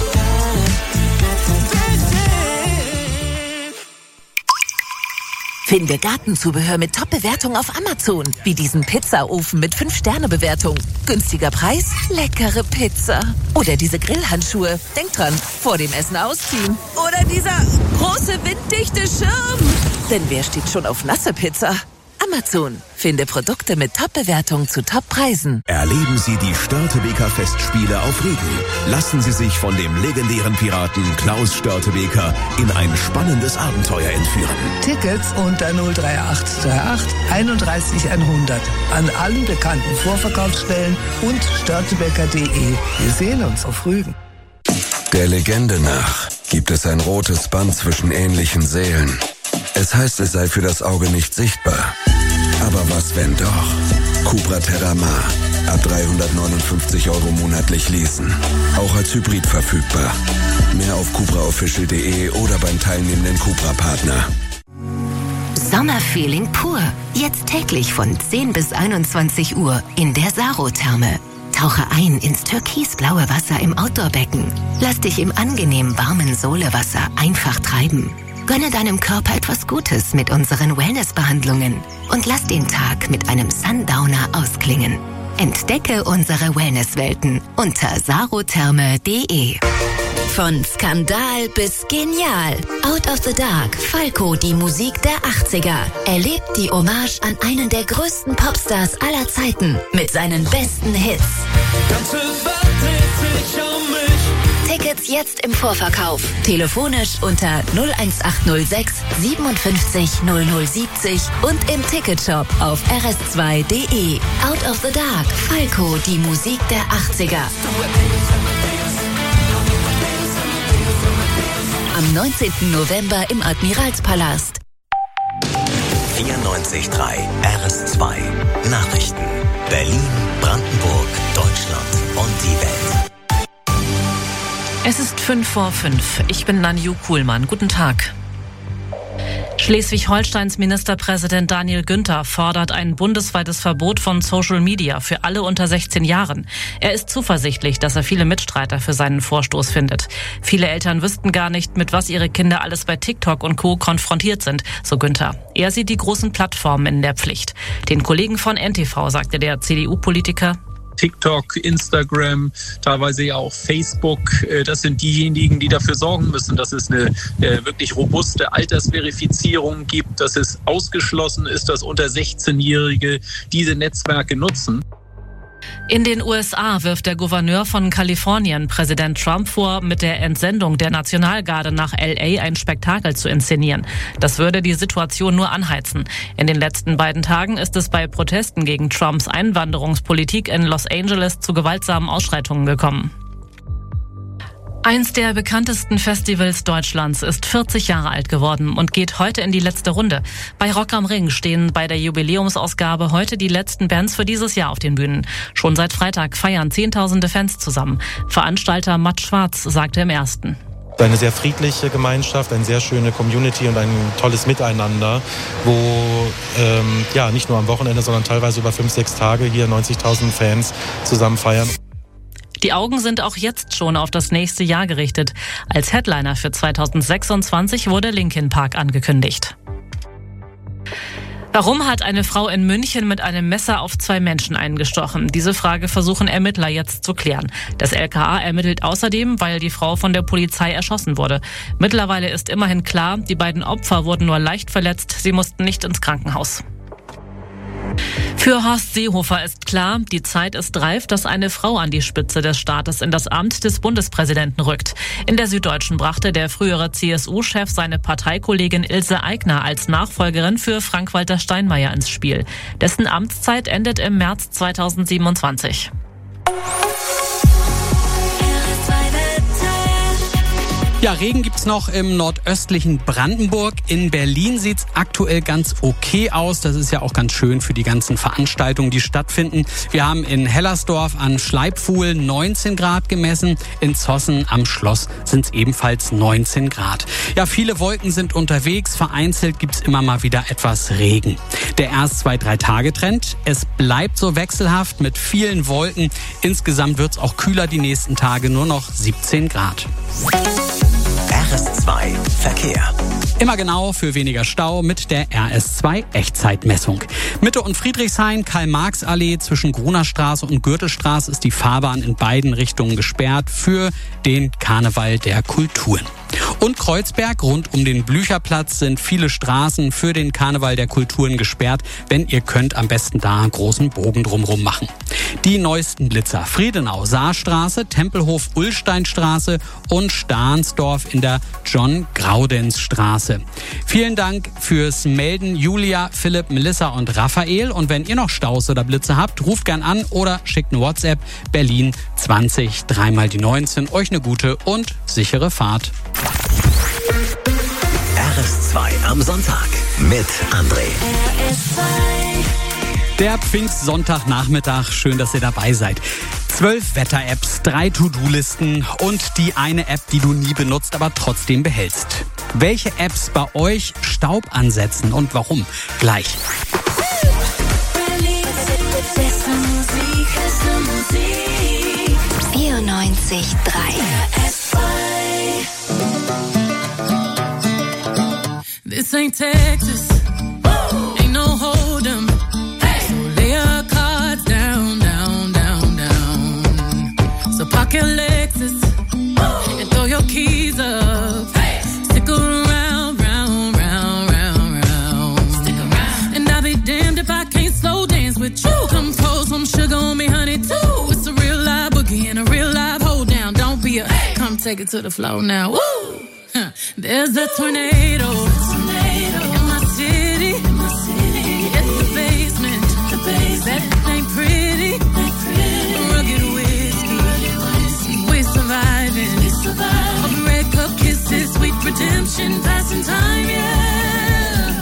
Speaker 14: Finde Gartenzubehör mit Top-Bewertung auf Amazon. Wie diesen Pizzaofen mit fünf Sterne Bewertung. Günstiger Preis, leckere Pizza. Oder diese Grillhandschuhe. Denk dran, vor dem Essen ausziehen. Oder dieser große winddichte Schirm. Denn wer steht schon auf nasse Pizza? Amazon. Finde Produkte mit Top-Bewertung zu Top-Preisen.
Speaker 2: Erleben Sie die Störtebeker Festspiele auf Rügen. Lassen Sie sich von dem legendären Piraten Klaus Störtebeker in ein spannendes Abenteuer entführen.
Speaker 8: Tickets unter null drei acht drei acht einunddreißig hundert an allen bekannten Vorverkaufsstellen und störtebeker punkt de. Wir sehen uns auf Rügen.
Speaker 10: Der Legende nach gibt es ein rotes Band zwischen ähnlichen Seelen. Es heißt, es sei für das Auge nicht sichtbar. Aber was wenn doch? Cupra Terramar. Ab dreihundertneunundfünfzig Euro monatlich leasen. Auch als Hybrid verfügbar. Mehr auf cupra official punkt de oder beim teilnehmenden Cupra-Partner.
Speaker 14: Sommerfeeling pur. Jetzt täglich von zehn bis einundzwanzig Uhr in der Saro-Therme. Tauche ein ins türkisblaue Wasser im Outdoorbecken. Lass dich im angenehm warmen Solewasser einfach treiben. Gönne deinem Körper etwas Gutes mit unseren Wellnessbehandlungen und lass den Tag mit einem Sundowner ausklingen. Entdecke unsere Wellnesswelten unter sarotherme punkt de.
Speaker 1: Von Skandal bis genial. Out of the Dark, Falco, die Musik der achtziger. Erlebt die Hommage an einen der größten Popstars aller Zeiten mit seinen besten Hits.
Speaker 13: Ganze Welt dreht sich um mich.
Speaker 1: Tickets jetzt im Vorverkauf. Telefonisch unter null eins acht null sechs siebenundfünfzig null null siebzig und im Ticketshop auf r s zwei punkt de. Out of the Dark, Falco, die Musik der achtziger. Am neunzehnten November im Admiralspalast.
Speaker 11: vierundneunzig Komma drei R S zwei Nachrichten. Berlin, Brandenburg, Deutschland und die Welt.
Speaker 12: Es ist fünf vor fünf. Ich bin Nanju Kuhlmann. Guten Tag. Schleswig-Holsteins Ministerpräsident Daniel Günther fordert ein bundesweites Verbot von Social Media für alle unter sechzehn Jahren. Er ist zuversichtlich, dass er viele Mitstreiter für seinen Vorstoß findet. Viele Eltern wüssten gar nicht, mit was ihre Kinder alles bei TikTok und Co. konfrontiert sind, so Günther. Er sieht die großen Plattformen in der Pflicht. Den Kollegen von N T V sagte der C D U-Politiker:
Speaker 23: TikTok, Instagram, teilweise ja auch Facebook. Das sind diejenigen, die dafür sorgen müssen, dass es eine wirklich robuste Altersverifizierung gibt, dass es ausgeschlossen ist, dass unter sechzehnjährige diese Netzwerke nutzen.
Speaker 12: In den U S A wirft der Gouverneur von Kalifornien Präsident Trump vor, mit der Entsendung der Nationalgarde nach L A ein Spektakel zu inszenieren. Das würde die Situation nur anheizen. In den letzten beiden Tagen ist es bei Protesten gegen Trumps Einwanderungspolitik in Los Angeles zu gewaltsamen Ausschreitungen gekommen. Eins der bekanntesten Festivals Deutschlands ist vierzig Jahre alt geworden und geht heute in die letzte Runde. Bei Rock am Ring stehen bei der Jubiläumsausgabe heute die letzten Bands für dieses Jahr auf den Bühnen. Schon seit Freitag feiern Zehntausende Fans zusammen. Veranstalter Matt Schwarz sagte im Ersten:
Speaker 24: Eine sehr friedliche Gemeinschaft, eine sehr schöne Community und ein tolles Miteinander, wo ähm, ja nicht nur am Wochenende, sondern teilweise über fünf, sechs Tage hier neunzigtausend Fans zusammen feiern.
Speaker 12: Die Augen sind auch jetzt schon auf das nächste Jahr gerichtet. Als Headliner für zweitausendsechsundzwanzig wurde Linkin Park angekündigt. Warum hat eine Frau in München mit einem Messer auf zwei Menschen eingestochen? Diese Frage versuchen Ermittler jetzt zu klären. Das L K A ermittelt außerdem, weil die Frau von der Polizei erschossen wurde. Mittlerweile ist immerhin klar, die beiden Opfer wurden nur leicht verletzt. Sie mussten nicht ins Krankenhaus. Für Horst Seehofer ist klar, die Zeit ist reif, dass eine Frau an die Spitze des Staates in das Amt des Bundespräsidenten rückt. In der Süddeutschen brachte der frühere C S U-Chef seine Parteikollegin Ilse Aigner als Nachfolgerin für Frank-Walter Steinmeier ins Spiel. Dessen Amtszeit endet im März zweitausendsiebenundzwanzig.
Speaker 9: Ja, Regen gibt's noch im nordöstlichen Brandenburg. In Berlin sieht's aktuell ganz okay aus. Das ist ja auch ganz schön für die ganzen Veranstaltungen, die stattfinden. Wir haben in Hellersdorf an Schleipfuhl neunzehn Grad gemessen. In Zossen am Schloss sind's ebenfalls neunzehn Grad. Ja, viele Wolken sind unterwegs. Vereinzelt gibt's immer mal wieder etwas Regen. Der erst zwei, drei Tage Trend. Es bleibt so wechselhaft mit vielen Wolken. Insgesamt wird's auch kühler die nächsten Tage, nur noch siebzehn Grad.
Speaker 11: R S zwei Verkehr.
Speaker 9: Immer genau für weniger Stau mit der R S zwei Echtzeitmessung. Mitte und Friedrichshain, Karl-Marx-Allee zwischen Grunerstraße und Gürtelstraße ist die Fahrbahn in beiden Richtungen gesperrt für den Karneval der Kulturen. Und Kreuzberg rund um den Blücherplatz sind viele Straßen für den Karneval der Kulturen gesperrt. Wenn ihr könnt, am besten da einen großen Bogen drumherum machen. Die neuesten Blitzer: Friedenau, Saarstraße, Tempelhof, Ullsteinstraße und Stahnsdorf in der John-Graudenz-Straße. Vielen Dank fürs Melden, Julia, Philipp, Melissa und Raphael. Und wenn ihr noch Staus oder Blitze habt, ruft gern an oder schickt eine WhatsApp. Berlin zwanzig, dreimal die neunzehn. Euch eine gute und sichere Fahrt.
Speaker 11: R S zwei am Sonntag mit André.
Speaker 9: Der Pfingstsonntagnachmittag, schön, dass ihr dabei seid. Zwölf Wetter-Apps, drei To-Do-Listen und die eine App, die du nie benutzt, aber trotzdem behältst. Welche Apps bei euch Staub ansetzen und warum? Gleich.
Speaker 1: vierundneunzig Komma drei
Speaker 6: This ain't Texas. Ain't no hold'em. So lay your cards down, down, down, down. So park your Lexus and throw your keys up. Stick around, round, round, round, round. Stick around. And I'll be damned if I can't slow dance with you. Come pour some sugar on me, honey, too. It's a real live boogie and a real live hold down. Don't be a come take it to the floor now. Woo! Huh. There's a tornado. In my city, in my city, it's the basement. The basement. That ain't pretty. Ain't pretty. Rugged whiskey. whiskey. We're surviving. We surviving. All the red cup kisses, sweet redemption, passing time, yeah.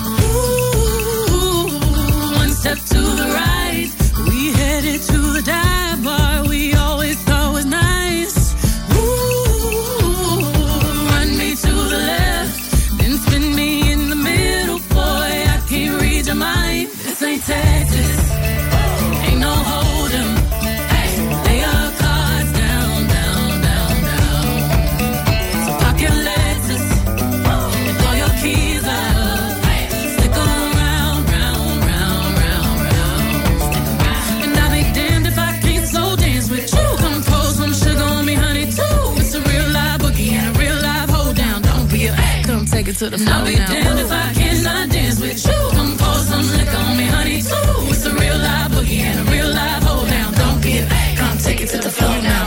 Speaker 6: Ooh, one step to the right, we headed to the dive bar we always thought was nice. Ooh, run me to the left, then spin me in the middle, boy, I can't read your mind. This ain't Texas, ain't no hold'em. Hey, lay your cards down, down, down, down. So park your Lexus and throw your keys up. Stick around, round, round, round, round. And I'll be damned if I can't slow dance with you. Come pour some sugar on me, honey, too. It's a real live boogie and a real live hold down. Don't be a come take it to the floor. I'll be damned if I cannot dance with you. Come pour some liquor on me, honey, too. It's a real live boogie and a real live hold down. Don't be a come take it to the floor now.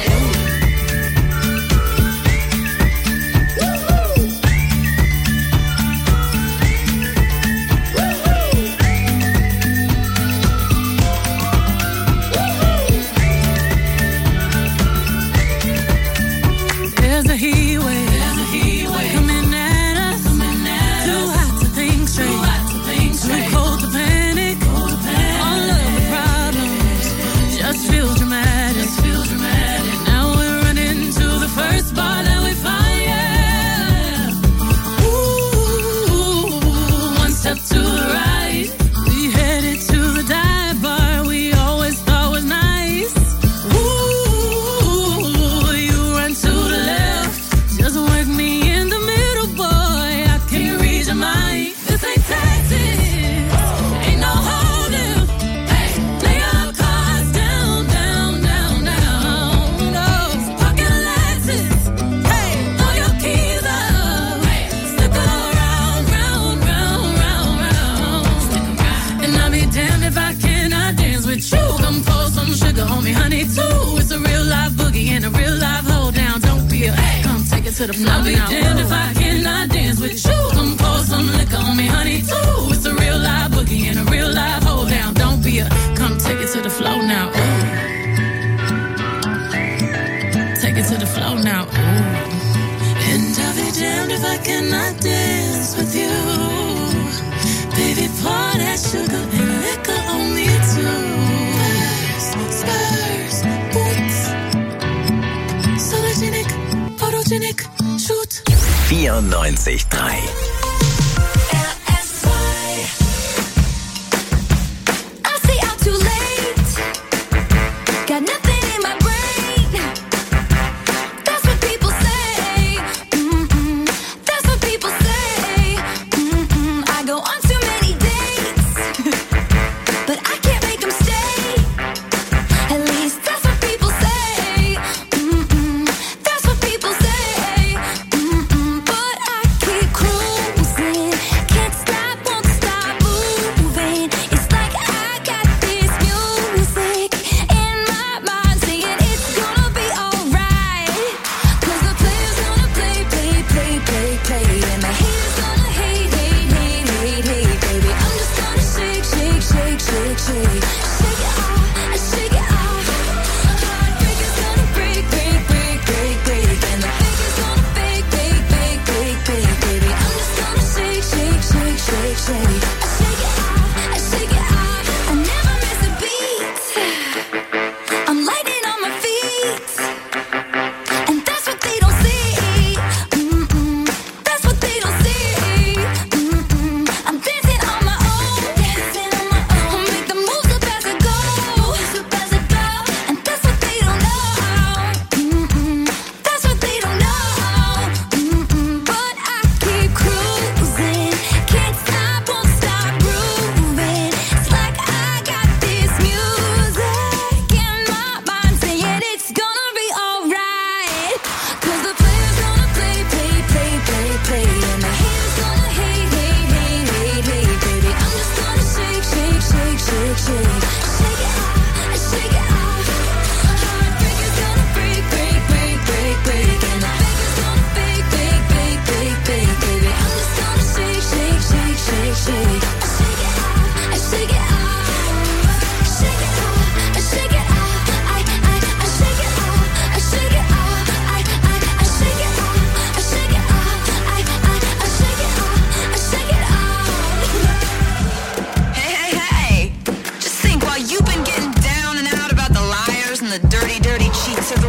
Speaker 6: There's a heat wave, there's a heat wave coming at us, coming at too us. Hot to think straight, too hot to think straight. Too cold to panic, cold to panic. All of the problems just feel dramatic, just feel dramatic. Now we're running to the first bar that we find, yeah. Ooh, one step to the right, we headed to the dive bar we always thought was nice. Ooh, you run to the left, just work me in the middle, boy, I can't read your mind. This ain't Texas, ain't no hold'em. Hey, lay your cards down, down, down, down. No, park your Lexus, hey, throw your keys up. Stick around, round, round, round, round. Stick around. And I'll be damned if I cannot dance with you. Come pour some sugar on me, honey, too. It's a real live boogie and a real live hold down. Don't be a come take it to the floor. I'll be damned if I cannot dance with you. Come pour some liquor on me, honey, too. It's a real live boogie and a real live hold down. Don't be a come take it to the floor now. Ooh. Take it to the floor now. Ooh. And I'll be damned if I cannot dance with you. Baby, pour that sugar and liquor on me too. Spurs, spurs, boots. Sologenic, photogenic, shoot.
Speaker 11: vierundneunzig Komma drei.
Speaker 1: I stay out too late. Got nothing in my brain. That's what people say. Mm-mm. That's what people say. Mm-mm. I go on too many dates, but I can't make them stay. At least that's what people say. Mm-mm. That's what people say. Mm-mm. But I keep cruising.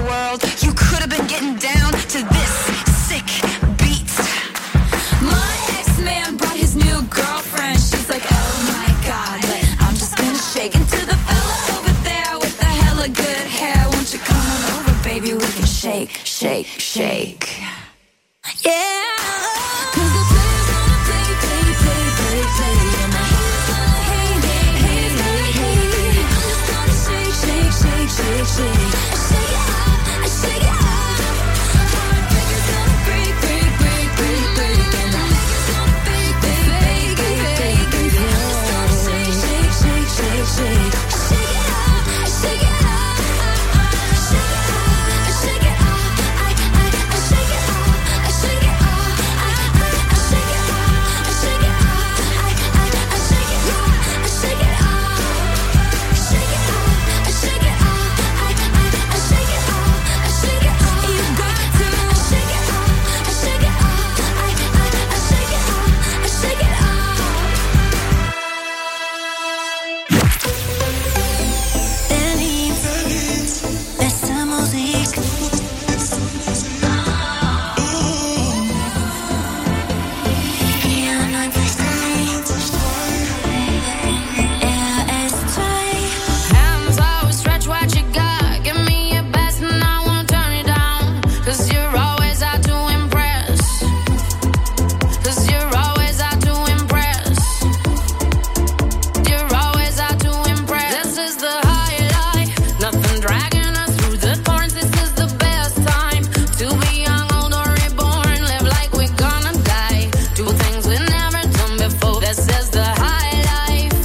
Speaker 3: world. You could have been getting down to this sick beat. My ex-man brought his new girlfriend. She's like, oh my god, but I'm just gonna shake into the fella over there with the hella good hair. Won't you come on over, baby? We can shake, shake, shake. Yeah. Cause the players wanna play, play, play, play, play. And the haters wanna hate, hate, hate, hate, hate. I'm just gonna shake, shake, shake, shake, shake.